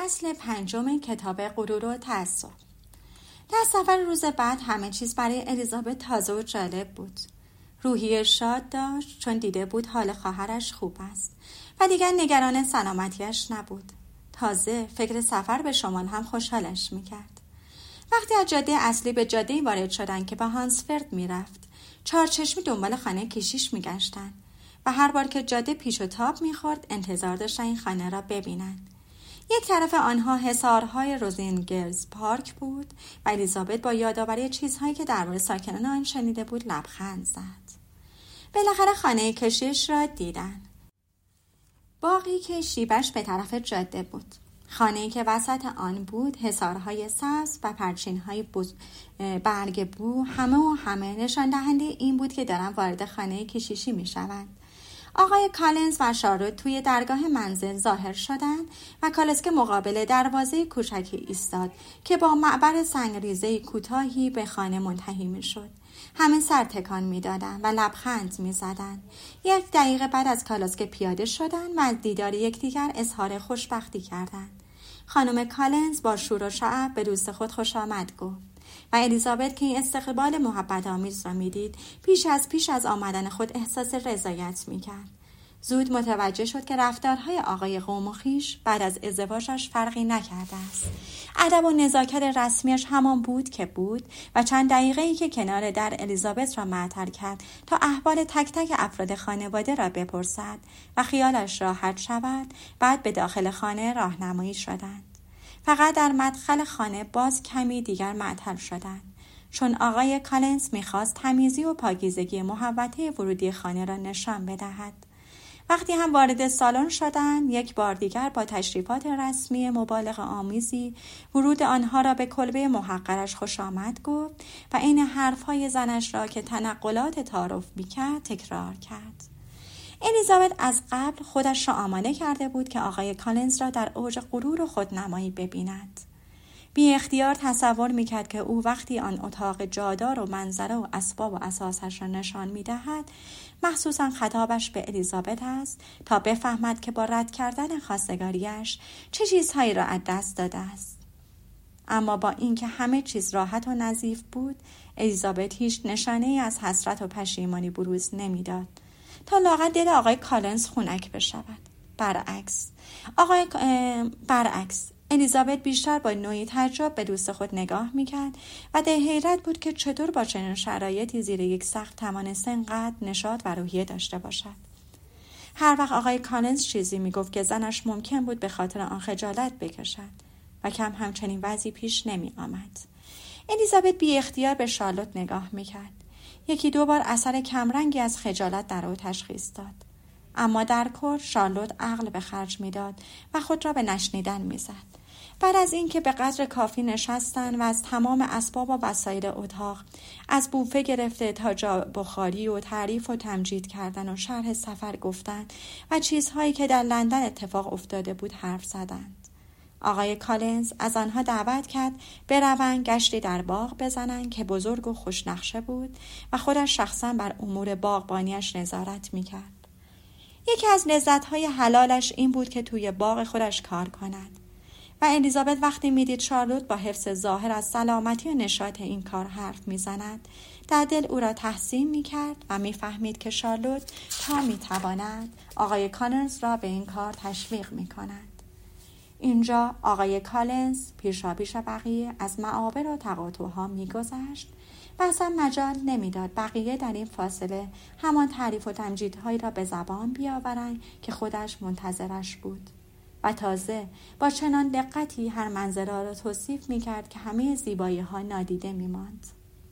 فصل 5 کتاب غرور و تعصب. در سفر روز بعد همه چیز برای الیزابت تازه و جالب بود. روحیه شاد داشت چون دیده بود حال خواهرش خوب است و دیگر نگران سلامتیش نبود. تازه فکر سفر به شمال هم خوشحالش میکرد. وقتی از جاده اصلی به جاده‌ای وارد شدند که به هانسفرد میرفت، چارچشمی دنبال خانه کشیش میگشتند و هر بار که جاده پیش و تاب میخورد انتظار داشتن این خانه را ببینند. یک طرف آنها حصارهای روزینگرز پارک بود و الیزابت با یادآوری چیزهایی که درباره ساکنان آن شنیده بود لبخند زد. بالاخره خانه کشیش را دیدند. باغی که شیبش به طرف جاده بود. خانه‌ای که وسط آن بود حصارهای سبز و پرچین‌های برگ بو همه نشان دهنده این بود که دارند وارد خانه کشیشی می‌شوند. آقای کالنز و شارلوت توی درگاه منزل ظاهر شدند و کالسکه مقابل دروازه کوچکی ایستاد که با معبر سنگریزه کوتاهی به خانه منتهی می‌شد. همه سر تکان می‌دادند و لبخند می‌زدند. 1 دقیقه بعد از کالسکه پیاده شدند و از دیدار یکدیگر اظهار خوشبختی کردند. خانم کالنز با شور و شعف به دوست خود خوش آمد گفت و الیزابت که این استقبال محبت آمیز را میدید پیش از آمدن خود احساس رضایت میکرد. زود متوجه شد که رفتارهای آقای قوم و خویش بعد از ازدواجش فرقی نکرده است. ادب و نزاکت رسمیش همان بود که بود و چند دقیقه‌ای که کنار در الیزابت را معطل کرد تا احوال تک تک افراد خانواده را بپرسد و خیالش راحت شود. بعد به داخل خانه راهنمایی شدند. فقط در مدخل خانه باز کمی دیگر معطل شدند، چون آقای کالنز می‌خواست تمیزی و پاکیزگی محوطه ورودی خانه را نشان بدهد. وقتی هم وارد سالن شدند، یک بار دیگر با تشریفات رسمی مبالغه آمیزی ورود آنها را به کلبه محقرش خوش آمد گفت و این حرف‌های زنش را که تنقلات تعارف می‌کرد تکرار کرد. الیزابت از قبل خودش را آماده کرده بود که آقای کالنز را در اوج غرور و خودنمایی ببیند. بی اختیار تصور میکرد که او وقتی آن اتاق جادار و منظره و اسباب و اساسش را نشان میدهد مخصوصا خطابش به الیزابت است تا بفهمد که با رد کردن خواستگاریش چه چیزهایی را از دست داده است. اما با اینکه همه چیز راحت و نظیف بود، الیزابت هیچ نشانه‌ای از حسرت و پشیمانی بروز نمیداد تا لااقل دل آقای کالنز خنک بشود. برعکس الیزابت بیشتر با نوعی تعجب به دوست خود نگاه میکرد و در حیرت بود که چطور با چنین شرایطی زیر یک سقف توانسته اینقدر نشاط و روحیه داشته باشد. هر وقت آقای کالنز چیزی میگفت که زنش ممکن بود به خاطر آن خجالت بکشد و کم همچنین وضعی پیش نمی آمد. الیزابت بی اختیار به شارلوت نگاه میکرد. 1-2 بار اثر کمرنگی از خجالت در او تشخیص داد. اما در کل شارلوت عقل به خرج میداد و خود را به نشنیدن میزد. بعد از اینکه به قدر کافی نشستند و از تمام اسباب و وسایل اتاق، از بوفه گرفته تا جا بخاری و تعریف و تمجید کردن و شرح سفر گفتند و چیزهایی که در لندن اتفاق افتاده بود حرف زدند. آقای کالنز از آنها دعوت کرد بروند گشتی در باغ بزنند که بزرگ و خوشنقشه بود و خودش شخصا بر امور باغبانیش نظارت میکرد. یکی از لذت‌های حلالش این بود که توی باغ خودش کار کند و الیزابت وقتی میدید شارلوت با حفظ ظاهر از سلامتی و نشاط این کار حرف میزند در دل او را تحسین میکرد و میفهمید که شارلوت تا میتواند آقای کالنز را به این کار تشویق میکند. اینجا آقای کالنز پیشاپیش بقیه از معابر و تقاطع‌ها میگذشت و اصلا مجال نمیداد بقیه در این فاصله همان تعریف و تمجیدهایی را به زبان بیاورند که خودش منتظرش بود و تازه با چنان دقتی هر منظره را توصیف میکرد که همه زیبایی‌ها نادیده میماند.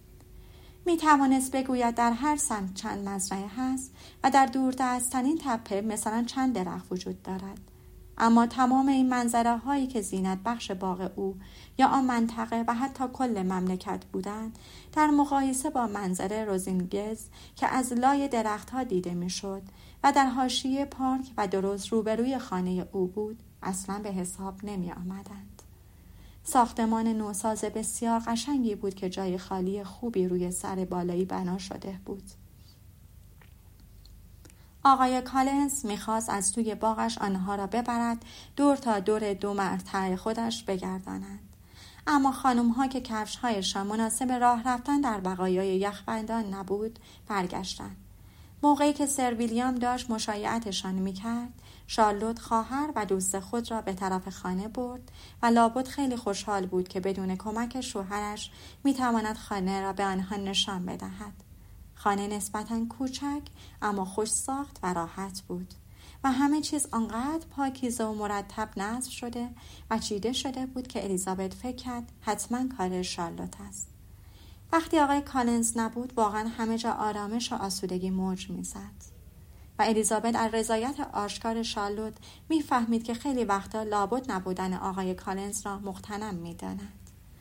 میتوانست بگوید در هر سمت چند مزرعه هست و در دوردست‌ترین تپه مثلا چند درخت وجود دارد. اما تمام این منظره هایی که زینت بخش باغ او یا آن منطقه و حتی کل مملکت بودند در مقایسه با منظره روزینگرز که از لای درخت ها دیده می شد و در حاشیه پارک و درست روبروی خانه او بود اصلا به حساب نمی آمدند. ساختمان نوساز بسیار قشنگی بود که جای خالی خوبی روی سر بالایی بنا شده بود. آقای کالنز میخواست از توی باغش آنها را ببرد دور تا دور دو مرتع خودش بگردانند. اما خانم‌ها که کفش‌هایشان مناسب راه رفتن در بقایای یخبندان نبود برگشتند. موقعی که سر ویلیام داشت مشایعتشان میکرد، شارلوت خواهر و دوست خود را به طرف خانه برد و لابد خیلی خوشحال بود که بدون کمک شوهرش میتواند خانه را به آنها نشان بدهد. خانه نسبتاً کوچک اما خوش ساخت و راحت بود و همه چیز آنقدر پاکیزه و مرتب نصب شده و چیده شده بود که الیزابت فکر کرد حتما کار شارلوت است. وقتی آقای کالنز نبود واقعا همه جا آرامش و آسودگی موج میزد و الیزابت از رضایت آشکار شارلوت میفهمید که خیلی وقتا لابد نبودن آقای کالنز را مغتنم میداند.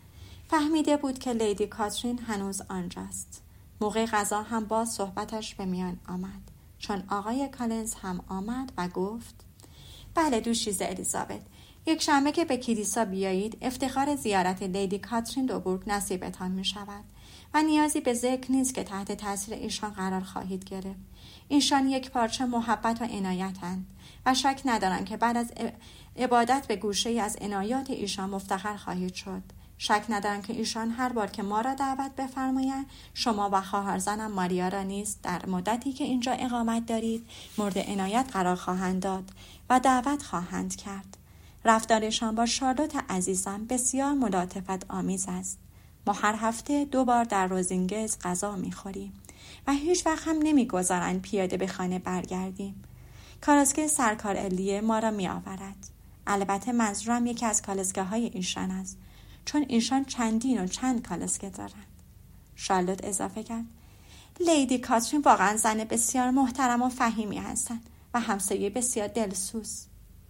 فهمیده بود که لیدی کاترین هنوز آنجاست. موقع غذا هم باز صحبتش به میان آمد چون آقای کالنز هم آمد و گفت بله دوشیزه الیزابت، یک شنبه که به کلیسا بیایید افتخار زیارت لیدی کاترین دوبورگ نصیبتان می شود و نیازی به ذکر نیست که تحت تاثیر ایشان قرار خواهید گرفت. ایشان یک پارچه محبت و عنایتند و شک ندارم که بعد از عبادت به گوشه‌ای از عنایات ایشان مفتخر خواهید شد. شک ندارم که ایشان هر بار که ما را دعوت بفرمایند شما و خواهر زنم ماریا را نیز در مدتی که اینجا اقامت دارید مورد عنایت قرار خواهند داد و دعوت خواهند کرد. رفتارشان با شارلوت عزیزم بسیار ملاطفت آمیز است. ما هر هفته 2 بار در روزینگز غذا می‌خوریم و هیچ وقت هم نمی‌گذارند پیاده به خانه برگردیم. کالسکه سرکار الیه ما را می‌آورد. البته منظورم یکی از کالسکه‌های ایشان است چون ایشان چندین و چند کالسکه دارند. شارلوت اضافه کرد لیدی کاترین واقعا زن بسیار محترم و فهیمی هستند و همسایه بسیار دلسوز.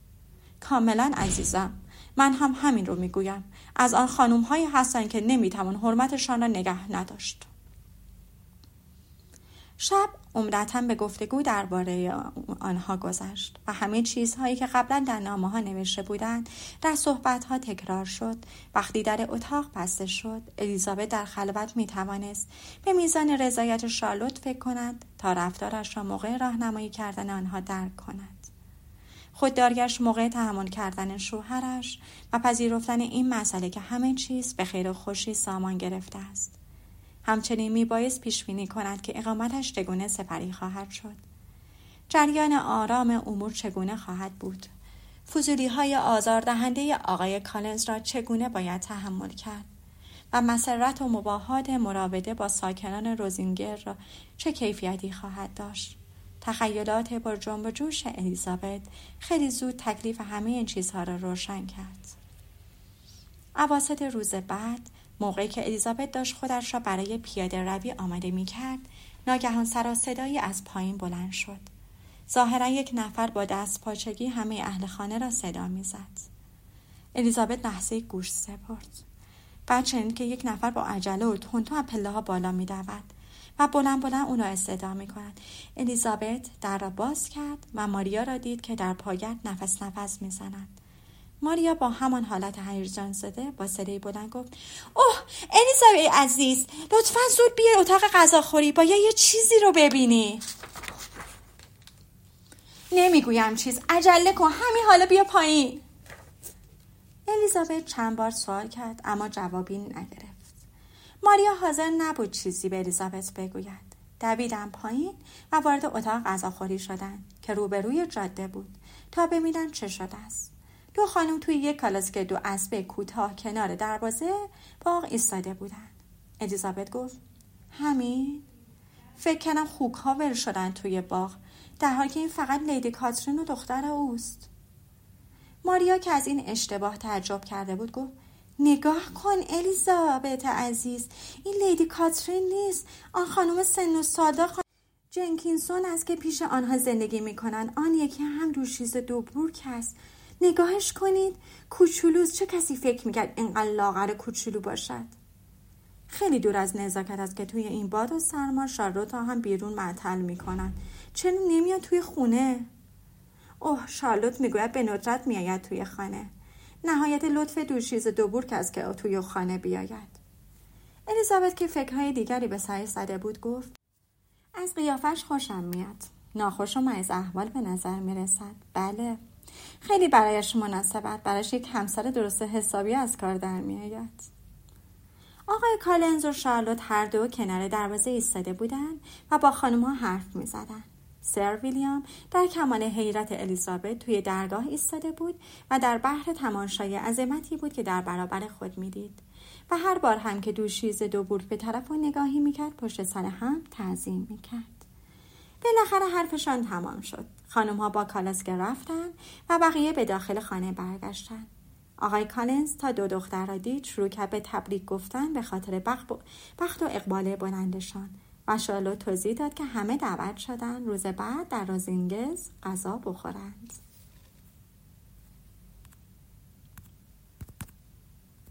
کاملا عزیزم، من هم همین رو میگویم. از آن خانم‌هایی هستند که نمیتوان حرمتشان را نگه نداشت. شب عمدتاً به گفتگو درباره آنها گذشت و همه چیزهایی که قبلا در نامه‌ها نوشته بودند در صحبت‌ها تکرار شد. وقتی در اتاق بسته شد، الیزابت در خلوت می‌توانست به میزان رضایت شارلوت فکر کند تا رفتارش را موقع راهنمایی کردن آنها درک کند. خودداریش موقع تحمل کردن شوهرش و پذیرفتن این مسئله که همه چیز به خیر و خوشی سامان گرفته است. همچنین میبایست پیش بینی کند که اقامتش چگونه سپری خواهد شد. جریان آرام امور چگونه خواهد بود. فضولی‌های آزاردهنده آقای کالنز را چگونه باید تحمل کرد و مسرت و مباهات مراوده با ساکنان روزینگر را چه کیفیتی خواهد داشت. تخیلات پر جنب و جوش الیزابت خیلی زود تکلیف همه این چیزها را روشن کرد. اواسط روز بعد موقعی که الیزابت داشت خودش را برای پیاده روی آماده می کرد، ناگهان سر و صدایی از پایین بلند شد. ظاهرا یک نفر با دست پاچگی همه اهل خانه را صدا می زد. الیزابت لحظه گوش سپرد. بعد شنید که یک نفر با عجله و تندتند از پله‌ها بالا می دود و بلند بلند اون را صدا می کند. الیزابت در را باز کرد و ماریا را دید که در پاگرد نفس نفس می زند. ماریا با همان حالت هیجان زده با صدای بلند گفت اوه الیزابت عزیز، لطفاً زود بیا اتاق غذاخوری، باید یه چیزی رو ببینی. نمیگویم چیز، عجله کن، همین حالا بیا پایین. الیزابت چند بار سوال کرد اما جوابی نگرفت. ماریا حاضر نبود چیزی به الیزابت بگوید. دویدن پایین و وارد اتاق غذاخوری شدند که روبروی جاده بود تا ببینن چه شده است. 2 خانم توی یک کالسکه 2 اسب کوتاه کنار دروازه باغ ایستاده بودند. الیزابت گفت همین؟ فکر کنم خوک‌ها ول شدن توی باغ، در حالی که این فقط لیدی کاترین و دختر اوست. ماریا که از این اشتباه تعجب کرده بود گفت نگاه کن الیزابت عزیز، این لیدی کاترین نیست، آن خانم سن و ساده جنکینسون است که پیش آنها زندگی میکنن. آن یکی هم دوشیزه دوبورگ است. نگاهش کنید، کوچولوست. چه کسی فکر میکرد اینقدر لاغر کوچولو باشد؟ خیلی دور از نزاکت است که توی این باد و سرما شارلوت ها هم بیرون معطل میکنن. چرا نمیاد توی خونه؟ اوه، شارلوت میگوید به ندرت میآید توی خانه. نهایت لطف دوشیزه دوبورگ است که توی خانه بیاید. الیزابت که فکرهای دیگری به سرش زده بود گفت از قیافش خوشم میاد. ناخوش و مریض احوال به نظر می رسد. بله، خیلی برایش مناسبت. برایش یک همسر درست حسابی از کار در می آید. آقای کالنز و شارلوت هر دو کنار دروازه ایستاده بودند و با خانم‌ها حرف می زدن. سر ویلیام در کمال حیرت الیزابت توی درگاه ایستاده بود و در بحر تماشای عظمتی بود که در برابر خود می دید و هر بار هم که دوشیزه دو بورگ به طرف اون نگاهی می کرد پشت سر هم تعظیم می کرد. بالاخره حرفشان تمام شد. خانم‌ها با کالسکه رفتن و بقیه به داخل خانه برگشتن. آقای کالنز تا دو دختر را دید شروع کرد به تبریک گفتن به خاطر بخت و اقبال بلندشان و شارلوت توضیح داد که همه دعوت شدن روز بعد در روزینگز غذا بخورند.